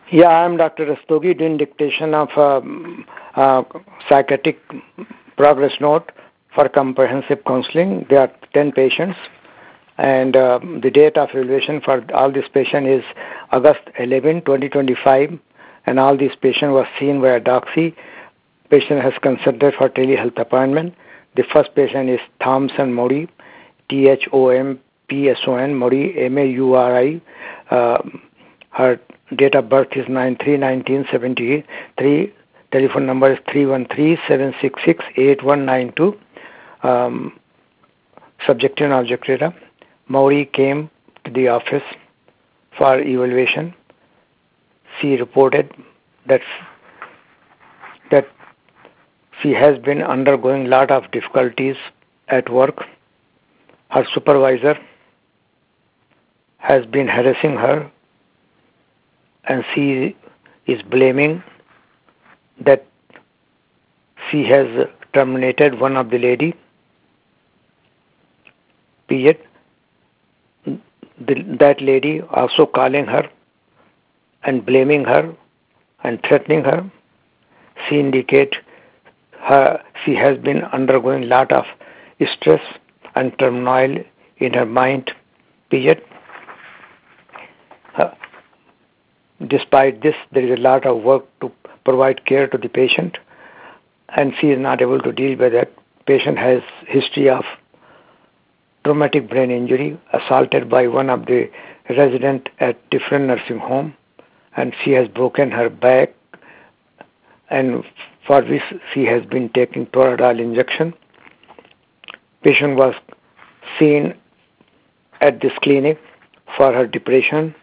Yeah, I'm Dr. Rastogi doing dictation of psychiatric progress note for comprehensive counseling. There are 10 patients, and the date of evaluation for all these patients is August 11, 2025, and all these patients were seen via Doxy. Patient has consulted for telehealth appointment. The first patient is Thompson Mori, Thompson Mori, Mauri. Her date of birth is 9/3/1973. Telephone number is 313-766-8192. Subjective and objective data. Maury came to the office for evaluation. She reported that she has been undergoing a lot of difficulties at work. Her supervisor has been harassing her, and she is blaming that she has terminated one of the lady. Period. That lady also calling her and blaming her and threatening her. She indicate she has been undergoing a lot of stress and turmoil in her mind. Period. Despite this, there is a lot of work to provide care to the patient, and she is not able to deal with that. Patient has history of traumatic brain injury, assaulted by one of the residents at different nursing home, and she has broken her back, and for which she has been taking Toradol injection. Patient was seen at this clinic for her depression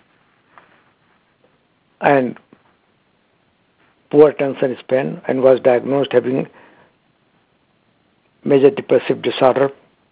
and poor attention span, and was diagnosed having major depressive disorder,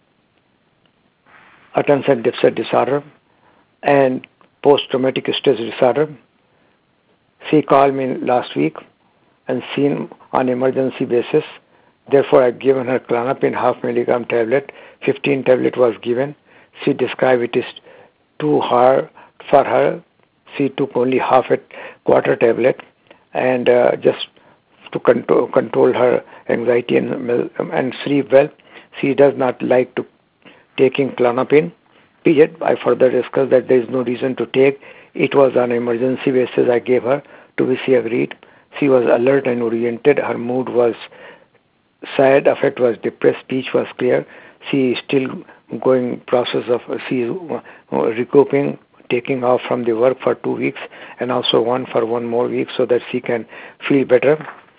attention deficit disorder, and post-traumatic stress disorder. She called me last week and seen on emergency basis. Therefore, I've given her Klonopin half milligram tablet. 15 tablet was given. She described it is too hard for her. She took only half a quarter tablet, and just to control her anxiety and sleep well. She does not like to taking Klonopin. Period. I further discussed that there is no reason to take. It was on emergency basis I gave her, to which she agreed. She was alert and oriented. Her mood was sad, affect was depressed, speech was clear. She is still going process of she is recouping, taking off from the work for 2 weeks, and also one more week so that she can feel better.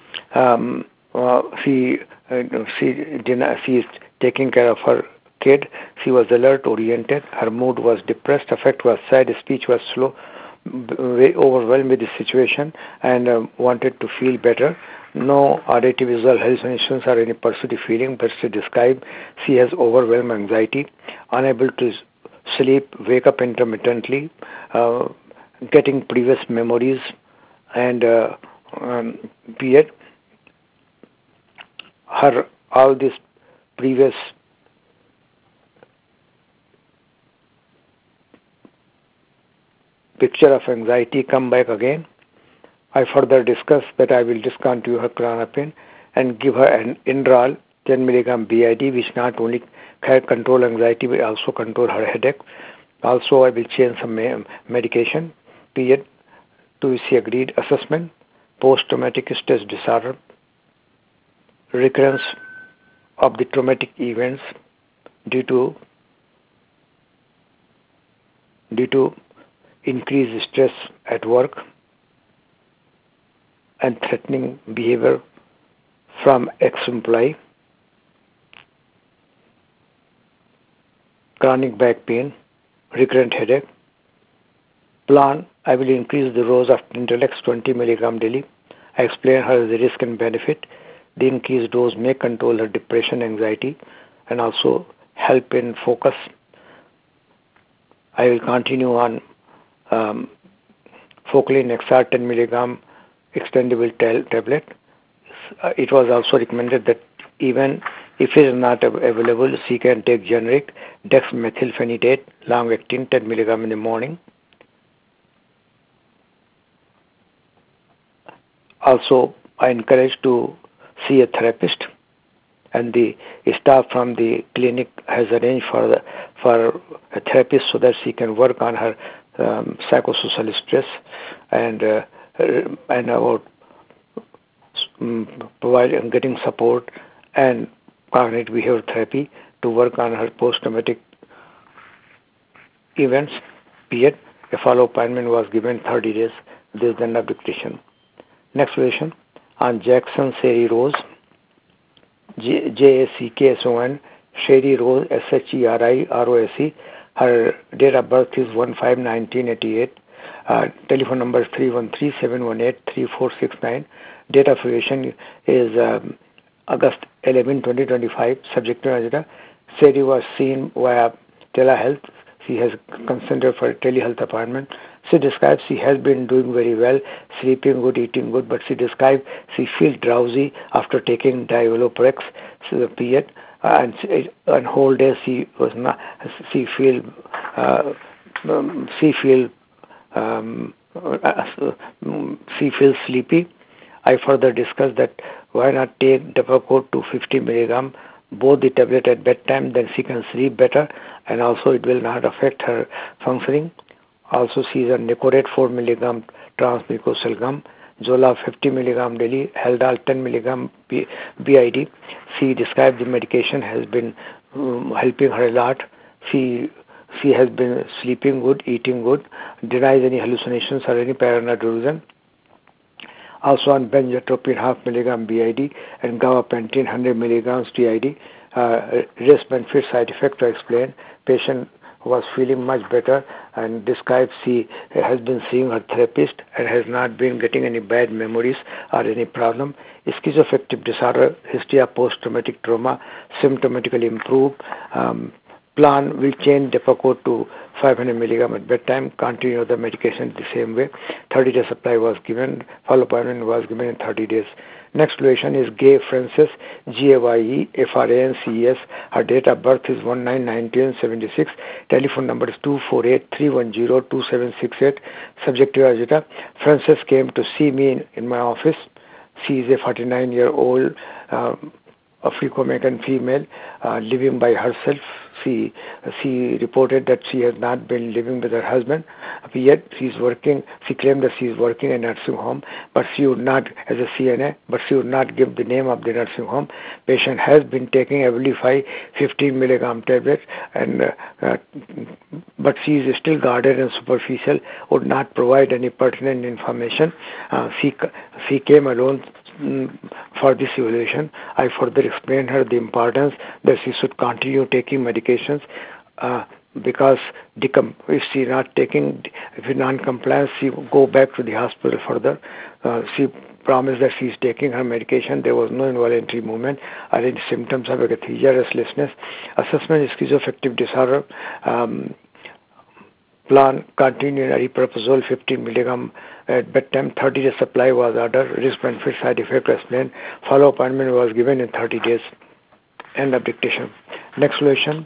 She is taking care of her kid. She was alert, oriented. Her mood was depressed, affect was sad, speech was slow, very overwhelmed with the situation, and wanted to feel better. No auditive visual hallucinations or any perceived feeling, but she described she has overwhelmed anxiety, unable to sleep, wake up intermittently, getting previous memories, and period. Her all this previous picture of anxiety come back again. I further discussed that I will discontinue her Klonopin and give her an Inderal 10 mg BID, which not only can control anxiety but also control her headache. Also, I will change some medication. Period. To she agreed. Assessment: post-traumatic stress disorder, recurrence of the traumatic events due to increased stress at work and threatening behavior from ex-employee, chronic back pain, recurrent headache. Plan: I will increase the dose of Trintellix 20 mg daily. I explain her the risk and benefit. The increased dose may control her depression, anxiety, and also help in focus. I will continue on Focalin XR 10 mg extendable tablet. It was also recommended that even if it is not available, she can take generic dexmethylphenidate long-acting 10 mg in the morning. Also, I encourage to see a therapist, and the staff from the clinic has arranged for a therapist so that she can work on her psychosocial stress and about providing getting support and cognitive behavior therapy to work on her post-traumatic events. Period. A follow appointment was given 30 days. This is the end of dictation. Next question on Jackson Sherry Rose. Jackson Sherry Rose, Sherrirose. Her date of birth is 1/5/1988. Telephone number is 313-718-3469. Date of affiliation is August 11, 2025. Subject to Ajita. Sherry was seen via telehealth. She has consented for a telehealth appointment. She describes she has been doing very well, sleeping good, eating good, but she describes she feels drowsy after taking Divalprox period, and on whole day she was not. She feel she feels sleepy. I further discussed that why not take Depakote 250 milligram, both the tablet at bedtime, then she can sleep better, and also it will not affect her functioning. Also, she is on Nicorette 4 milligram transmucosal gum, Zola 50 milligram daily, Haldol 10 milligram BID. She described the medication has been helping her a lot. She has been sleeping good, eating good, denies any hallucinations or any paranoid delusion. Also on benzotropine half milligram BID and gabapentin 100 milligrams TID. Risk benefit side effect to explain. Patient was feeling much better and describes she has been seeing her therapist and has not been getting any bad memories or any problem. Schizoaffective disorder, history of post-traumatic trauma, symptomatically improved. Plan will change Depakote to 500 milligram at bedtime, continue the medication the same way. 30 days supply was given, follow appointment was given in 30 days. Next patient is Gay Frances, GAYE-FRANCES. Her date of birth is 19/1976. Telephone number is 248-310-2768. Subject to Ajita. Frances came to see me in my office. She is a 49-year-old African-American female living by herself. She reported that she has not been living with her husband, yet she is working. She claimed that she is working in a nursing home, but she would not, as a CNA, but she would not give the name of the nursing home. Patient has been taking Abilify 15 milligram tablet, and but she is still guarded and superficial, would not provide any pertinent information. She came alone for this evaluation. I further explained her the importance that she should continue taking medications because if she not taking, if she non-compliance, she will go back to the hospital further. She promised that she is taking her medication. There was no involuntary movement or any symptoms of akathisia, restlessness. Assessment is schizoaffective disorder. Plan continue aripiprazole 15 milligram at bedtime. 30 days supply was ordered. Risk benefit side effect explained. Follow appointment was given in 30 days. End of dictation. Next solution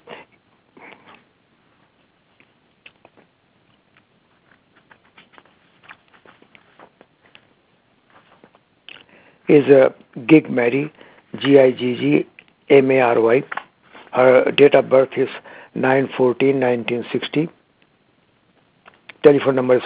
is Gig Mary, GIGGMARY. Her date of birth is 9/14/1960. Telephone number is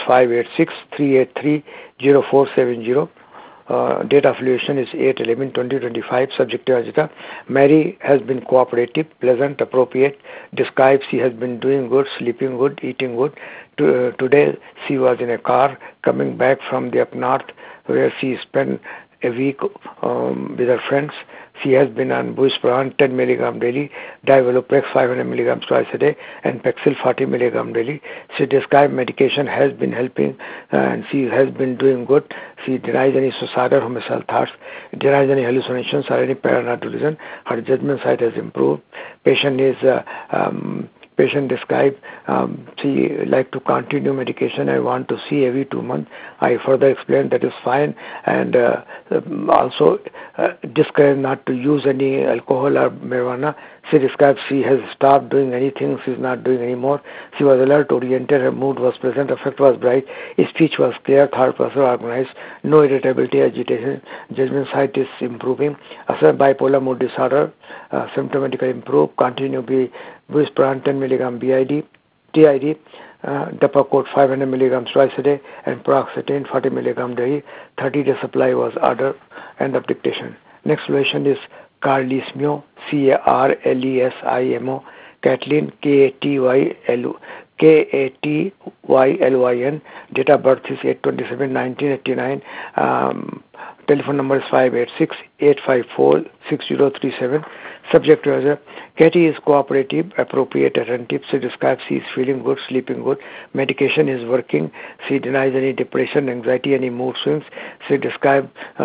586-383-0470. Date of affiliation is 8/11/2025. Subject to Ajita. Mary has been cooperative, pleasant, appropriate. Describes she has been doing good, sleeping good, eating good. Today she was in a car coming back from the up north where she spent a week with her friends. She has been on Buspirone 10 milligram daily, Divalprox 500 milligrams twice a day, and Paxil 40 milligram daily. She described medication has been helping, and she has been doing good. She denies any suicidal homicidal thoughts, denies any hallucinations or any paranoid delusion. Her judgment sight has improved. Patient Patient described she like to continue medication and want to see every 2 months. I further explained that is fine, and also discouraged not to use any alcohol or marijuana. She described she has stopped doing anything. She is not doing anymore. She was alert, oriented. Her mood was pleasant. Affect was bright. Speech was clear. Thought process organized. No irritability, agitation. Judgment sight is improving. Assessed bipolar mood disorder. Symptomatically improved. Continue be Buspran 10 milligram BID, TID. Depakote 500 milligrams twice a day, and paroxetine 40 milligram daily. 30-day supply was ordered. End of dictation. Next solution is Carlesimo, CARLESIMO, Kathleen, KATYLYN. Date of birth is 8/27/1989. Telephone number is 586-854-6037. Subject to Katie is cooperative, appropriate, attentive. She describes she is feeling good, sleeping good. Medication is working. She denies any depression, anxiety, any mood swings. She describes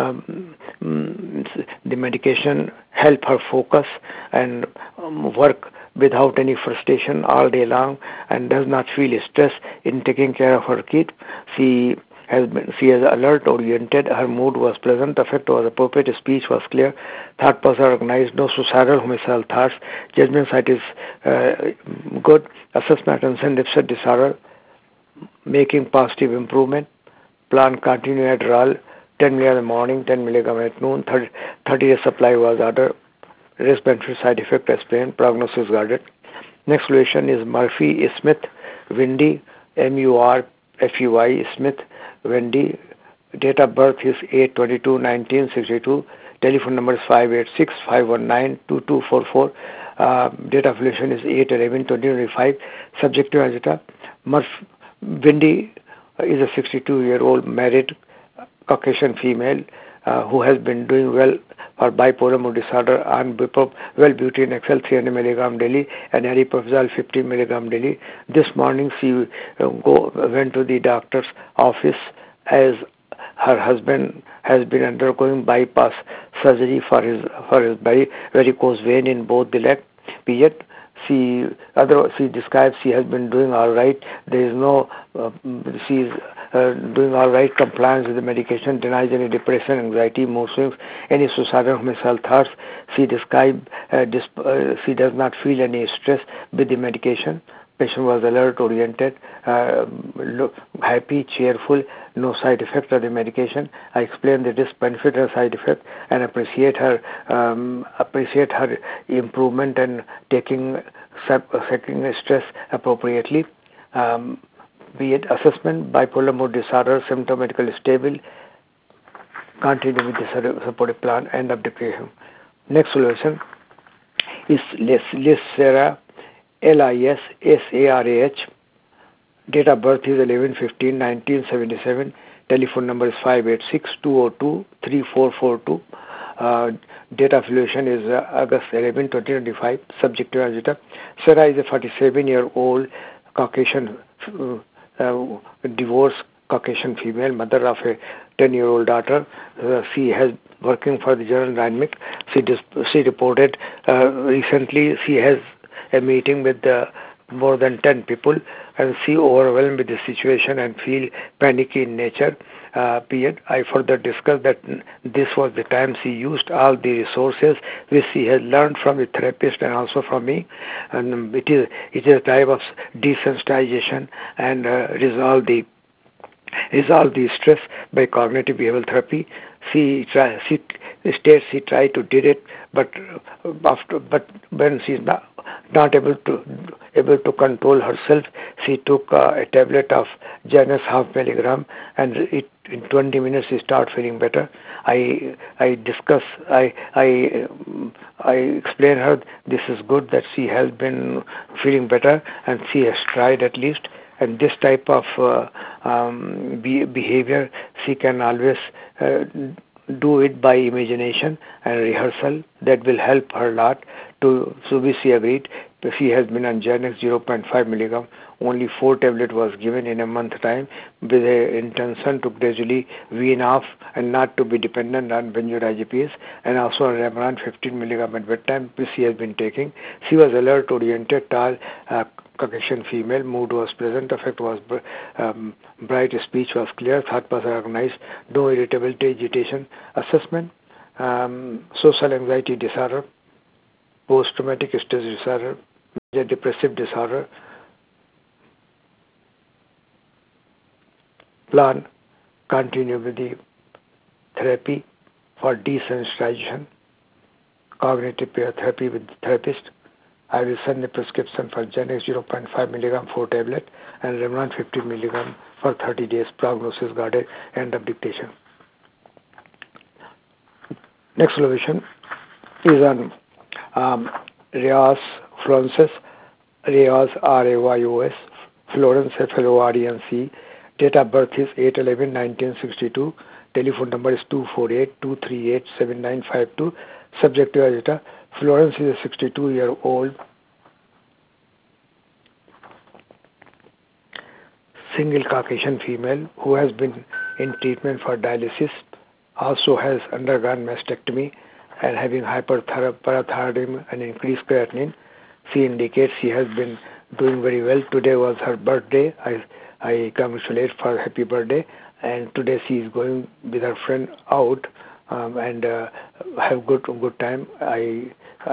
the medication help her focus and work without any frustration all day long, and does not feel stress in taking care of her kid. She has alert, oriented. Her mood was pleasant. Affect was appropriate. Speech was clear. Thought process organized. No suicidal, homicidal thoughts. Judgment sight is good. Assessment attention deficit disorder making positive improvement. Plan continue Adderall 10 mg in the morning, 10 mg at noon. 30-day supply was ordered. Risk benefit side effect explained. Prognosis guarded. Next solution is Murphy Smith Windy, MURFEY Smith Wendy. Date of birth is 8/22/1962. Telephone number is 586-519-2244. Date of affiliation is 8/11/2025. Subject to Agita. Wendy is a 62-year-old married Caucasian female who has been doing well for bipolar mood disorder on Wellbutrin XL 300 mg daily and aripiprazole 50 mg daily. This morning she went to the doctor's office as her husband has been undergoing bypass surgery for his varicose vein in both the leg. Period. She describes she has been doing all right. There is no, she is doing all right, compliance with the medication, denies any depression, anxiety, mood swings, any suicidal, homicidal thoughts. She describes she does not feel any stress with the medication. Patient was alert, oriented, happy, cheerful, no side effect of the medication. I explained the risk, benefit, and side effect, and appreciate her improvement and taking stress appropriately. Be it assessment, bipolar mood disorder, symptomatically stable. Continue with the supportive plan. End of dictation. Next solution is Lissarah, LISSARAH. Date of birth is 11/15/1977. Telephone number is 586-202-3442. Date of affiliation is August 11, 2025. Subject to Agita. Sarah is a 47-year-old Caucasian divorced Caucasian female, mother of a 10-year-old daughter. She has working for the General Dynamic. She reported recently she has a meeting with more than 10 people, and she overwhelmed with the situation and feel panicky in nature. Period. I further discussed that this was the time she used all the resources which she has learned from the therapist and also from me, and it is a type of desensitization and resolve the stress by cognitive behavioral therapy. She states she tried to did it, but when she is not able to control herself, she took a tablet of Janus half milligram, and in 20 minutes she started feeling better. I explained her this is good that she has been feeling better and she has tried at least. And this type of behavior, she can always do it by imagination and rehearsal. That will help her a lot. So she agreed. She has been on Xanax 0.5 milligram. Only 4 tablets was given in a month time with the intention to gradually wean off and not to be dependent on benzodiazepines, and also on Remeron 15 milligram at bedtime, which she has been taking. She was alert, oriented, tall, Caucasian female. Mood was present. Affect was bright. Speech was clear. Thought was organized. No irritability, agitation. Assessment: social anxiety disorder, post-traumatic stress disorder, major depressive disorder. Plan: continue with the therapy for desensitization, cognitive peer therapy with the therapist. I will send the prescription for Xanax 0.5 milligram 4 tablet and Remeron 50 milligram for 30 days. Prognosis guarded. End of dictation. Next solution is on Rayos Florensis. Rayos, R-A-Y-O-S, Florence, F-L-O-R-E-N-C. Date of birth is 8/11/1962. Telephone number is 248-238-7952. Subjective agita. Florence is a 62-year-old single Caucasian female who has been in treatment for dialysis, also has undergone mastectomy and having hyperparathyroidism and increased creatinine. She indicates she has been doing very well. Today was her birthday. I congratulate for happy birthday. And today she is going with her friend out and have good time. I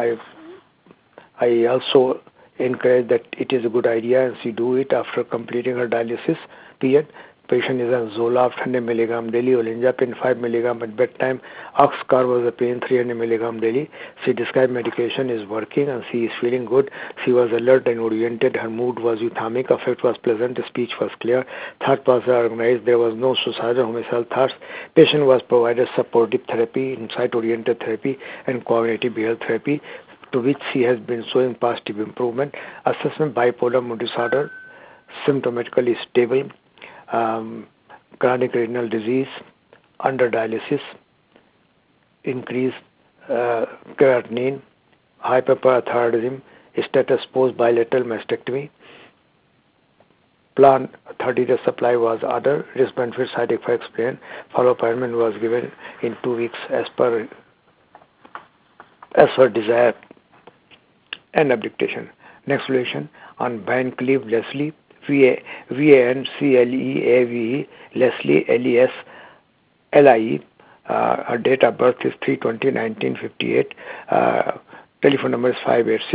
also encourage that it is a good idea and she do it after completing her dialysis period. Patient is on Zoloft 100 milligram daily, Olanzapine 5 milligram at bedtime, Oxcarbazepine 300 milligram daily. She described medication is working and she is feeling good. She was alert and oriented. Her mood was euthamic. Affect was pleasant. Speech was clear. Thought was organized. There was no suicidal homicidal thoughts. Patient was provided supportive therapy, insight-oriented therapy, and cognitive behavioral therapy, to which she has been showing positive improvement. Assessment: bipolar mood disorder, symptomatically stable, chronic renal disease, under dialysis, increased creatinine, hyperparathyroidism, status post bilateral mastectomy. Plan 30-day supply was ordered. Risk benefit side effects explained. Follow appointment was given in 2 weeks as per desire. End of dictation. Next solution on Vancleave Leslie. Vancleave, Leslie, Leslie. Her date of birth is 3/20/1958. Telephone number is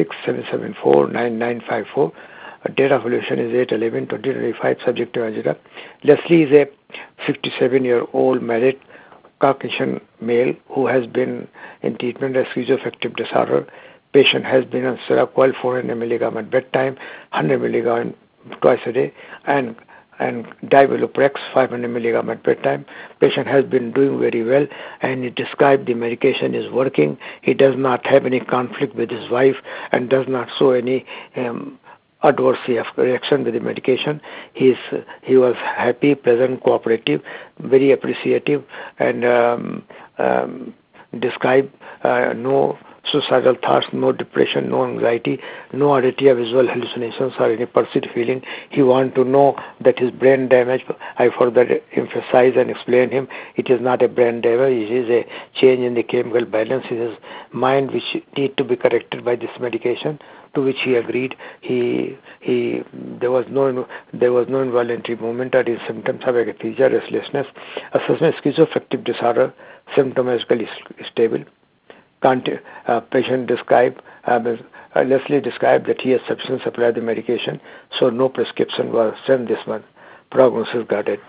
586-774-9954. Date of evolution is 8/11/2025. Subject to agita. Leslie is a 67-year-old married Caucasian male who has been in treatment as schizoaffective disorder. Patient has been on Seroquel 400 milligram at bedtime, 100 milligram twice a day, and Diviloprex 500 milligram at bedtime. Patient has been doing very well, and he described the medication is working. He does not have any conflict with his wife and does not show any adverse reaction with the medication. He was happy, pleasant, cooperative, very appreciative, and described no suicidal thoughts, no depression, no anxiety, no auditory visual hallucinations or any perceived feeling. He want to know that his brain damage. I further emphasize and explain him it is not a brain damage, it is a change in the chemical balance in his mind which need to be corrected by this medication, to which he agreed. There was no involuntary movement or symptoms of akathisia, restlessness. Assessment: schizoaffective disorder, symptomatically stable. Patient described, Leslie described that he has sufficient supply of the medication, so no prescription was sent this month. Prognosis guarded.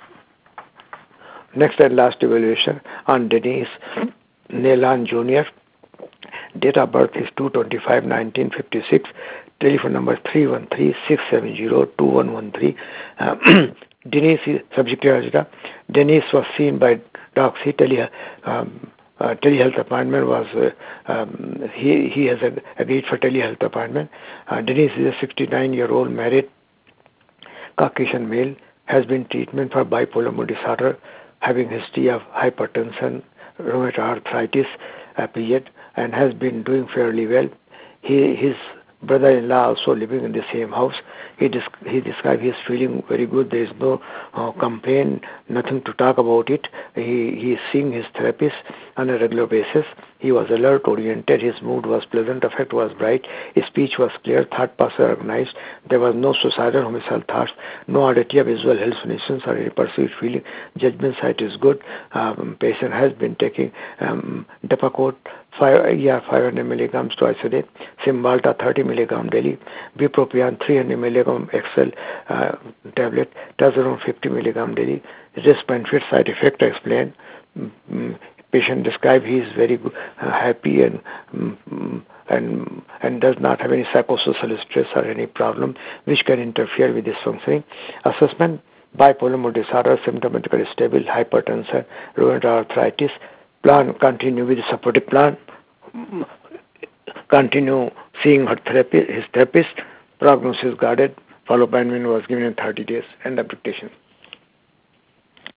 Next and last evaluation on Denise Nelan Jr. Date of birth is 2/25/1956. Telephone number 313-670-2113. Denise is subject to agita. Denise was seen by Doxy telehealth appointment was he has agreed for telehealth appointment. Denise is a 69-year-old married Caucasian male, has been treatment for bipolar mood disorder, having history of hypertension, rheumatoid arthritis period, and has been doing fairly well. His brother-in-law also living in the same house. He described he is feeling very good. There is no complaint, nothing to talk about it. He is seeing his therapist on a regular basis. He was alert, oriented. His mood was pleasant. Affect was bright. His speech was clear. Thought process organized. There was no suicidal, homicidal thoughts. No oddity, visual hallucinations, or any perceived feeling. Judgment sight is good. Patient has been taking Depakote 500 milligrams twice a day, Cymbalta 30 milligram daily, Bupropion 300 milligram XL tablet, Tazarone 50 milligram daily. Risk benefit side effect explained. Patient described he is very happy and does not have any psychosocial stress or any problem which can interfere with his functioning. Assessment: bipolar mood disorder, symptomatically stable, hypertension, rheumatoid arthritis. Plan: continue with the supportive plan. Continue seeing his therapist. Prognosis guarded. Follow-up was given in 30 days. End of dictation.